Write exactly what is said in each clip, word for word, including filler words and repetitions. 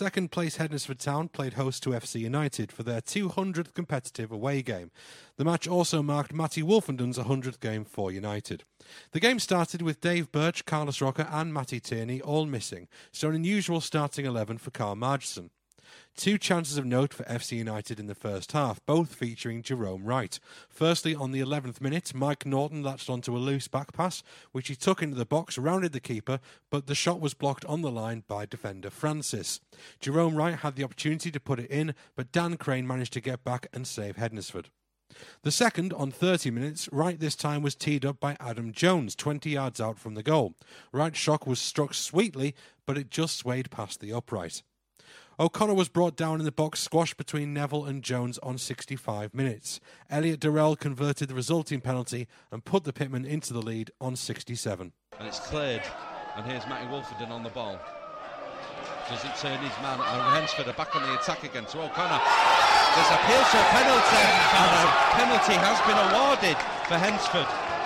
second place Hednesford Town played host to F C United for their two hundredth competitive away game. The match also marked Matty Wolfenden's one hundredth game for United. The game started with Dave Birch, Carlos Rocker and Matty Tierney all missing, so an unusual starting eleven for Carl Margeson. Two chances of note for F C United in the first half, both featuring Jerome Wright. Firstly, on the eleventh minute, Mike Norton latched onto a loose back pass, which he took into the box, rounded the keeper, but the shot was blocked on the line by defender Francis. Jerome Wright had the opportunity to put it in, but Dan Crane managed to get back and save Hednesford. The second, on thirty minutes, Wright this time was teed up by Adam Jones, twenty yards out from the goal. Wright's shot was struck sweetly, but it just swayed past the upright. O'Connor was brought down in the box, squashed between Neville and Jones on sixty-five minutes. Elliot Durrell converted the resulting penalty and put the Pitmen into the lead on sixty-seven. And it's cleared, and here's Matty Wolfenden on the ball. Does he turn his man? And Hednesford are back on the attack again to O'Connor. There's a appeal to a penalty, and a penalty has been awarded for Hednesford.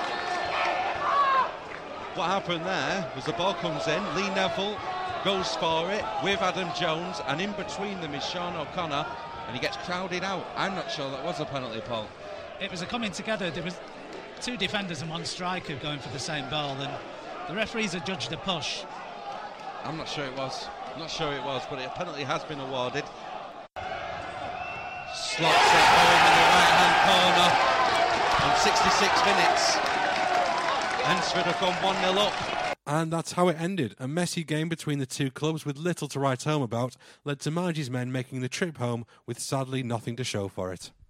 What happened there was the ball comes in, Lee Neville goes for it with Adam Jones, and in between them is Sean O'Connor, and he gets crowded out. I'm not sure that was a penalty, Paul. It was a coming together. There was two defenders and one striker going for the same ball, and the referees had judged a push. I'm not sure it was. Not sure it was, but a penalty has been awarded. Slots it home in the right-hand corner on sixty-six minutes. Hednesford have gone one nil up. And that's how it ended. A messy game between the two clubs with little to write home about led to Margie's men making the trip home with sadly nothing to show for it.